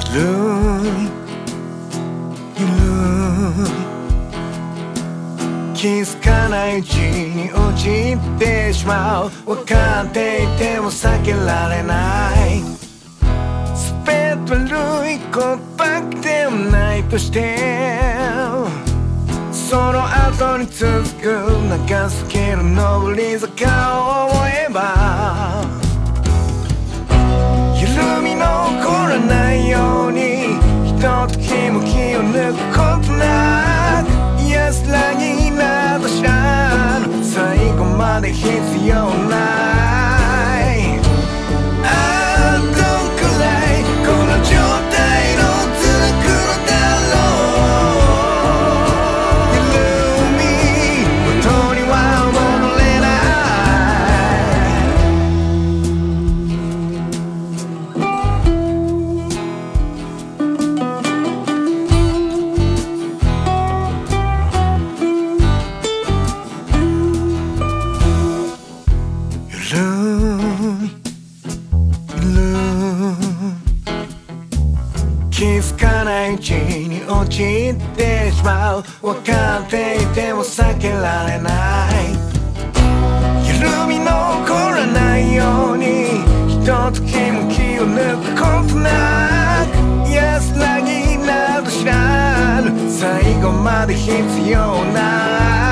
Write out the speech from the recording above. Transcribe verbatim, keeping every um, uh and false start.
るいる気づかないうちに落ちてしまう。分かっていても避けられない全て悪いことばっかでもないとしてその後に続く長すぎる上り坂を思えば緩み残らないようにひとときも気を抜くことなく安らぎなど知らぬ最後まで必要ないあどんくらいこの状態の続くのだろう緩み元には戻れ気づかないうちに落ちてしまう分かっていても避けられない緩み残らないようにひとときも気を抜くことなく安らぎなど知らぬ最後まで必要ない